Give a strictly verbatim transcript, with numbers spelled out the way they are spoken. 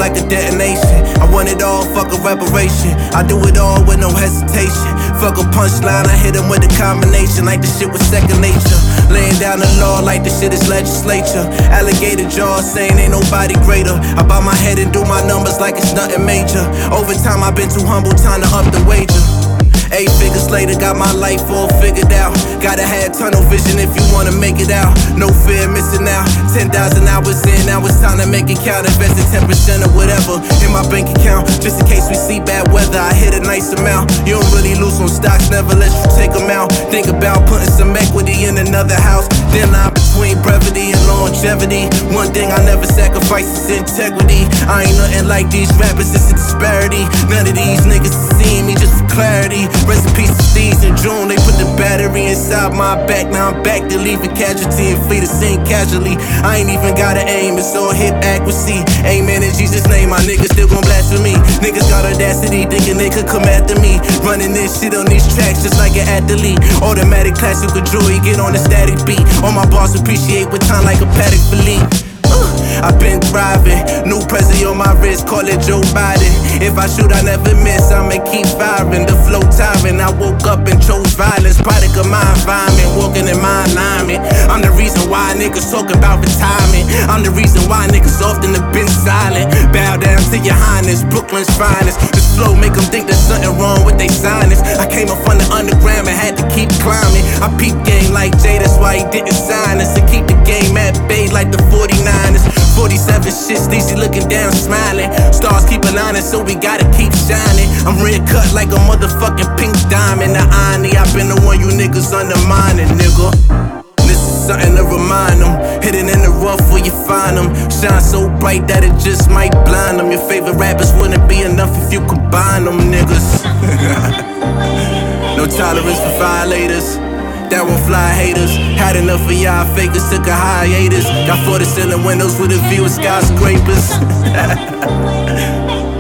like a detonation. I want it all, fuck a reparation. I do it all with no hesitation. Fuck a punchline, I hit him with a combination like the shit was second nature. Laying down the law like the shit is legislature. Alligator jaws saying ain't nobody greater. I bow my head and do my numbers like it's nothing major. Over time I've been too humble, time to up the wager. Eight figures later, got my life all figured out. Gotta have tunnel vision if you wanna make it out. No fear missing out. Ten thousand hours in, now it's time to make it count. Invested ten percent or whatever in my bank account, just in case we see bad weather. I hit a nice amount. You don't really lose on stocks, never let you take them out. Think about putting some equity in another house. Thin line between brevity and longevity. One thing I never sacrifice is integrity. I ain't nothing like these rappers, it's a disparity. None of these niggas see me just for clarity. Rest in peace to Steez and June, they put the battery inside my back. Now I'm back to leave a casualty and flee the scene casually. I ain't even gotta aim, it's all hip accuracy. Amen in Jesus' name, my niggas still gon' blaspheme. Niggas got audacity, thinking they could come after me. Running this shit on these tracks just like an athlete. Automatic classical jewelry, get on the static beat. All my bars appreciate with time like a Patek Philippe. I've been thriving, new Prezi on my wrist, call it Joe Biden. If I shoot, I never miss, I'ma keep firing. The flow tiring, I woke up and chose violence. Product of my environment, walking in my alignment. I'm the reason why niggas talk about retirement. I'm the reason why niggas often have been silent. Bow down to your highness, Brooklyn's finest. This flow make them think there's something wrong with they signings. I came up from the underground and had to keep climbing. I peep game like Jay, that's why he didn't sign us. To keep the game at bay like the forty-niners. forty-seven shit, Steezy looking down, smiling. Stars keep aligning, so we gotta keep shining. I'm red cut like a motherfucking pink diamond. The irony, I've been the one you niggas undermining, nigga. This is something to remind them. Hidden in the rough where you find them. Shine so bright that it just might blind them. Your favorite rappers wouldn't be enough if you combine them, niggas. No tolerance for violators. That won't fly haters. Had enough of y'all fakers, took a hiatus. Got floor to ceiling windows with a view of skyscrapers.